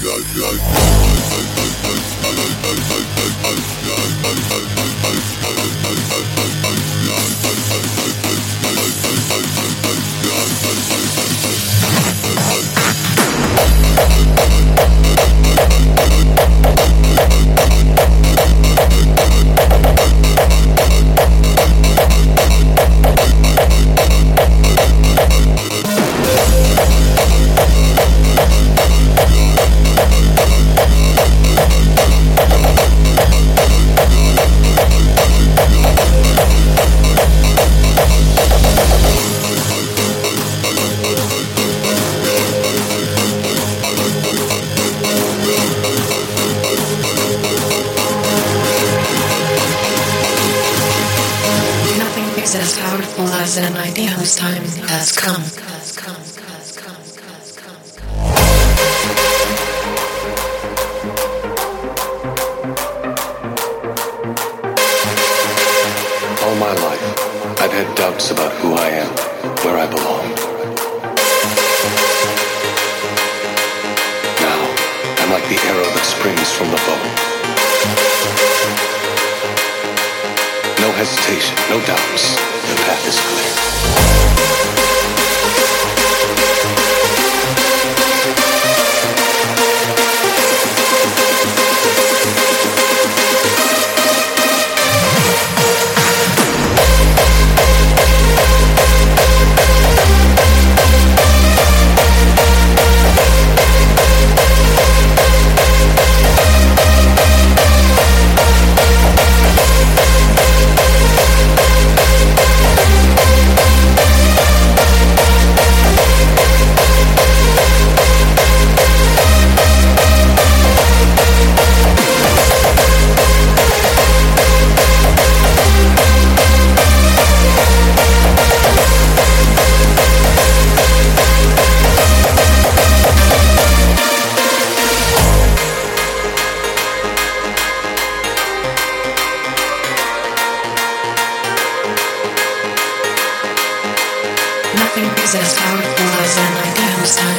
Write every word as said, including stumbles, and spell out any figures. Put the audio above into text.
As powerful as an idea whose time has come. All my life, I've had doubts about who I am, where I belong. Now, I'm like the arrow that springs from the bow. No hesitation, no doubts. The path is clear. Nothing is as powerful as an idea whose time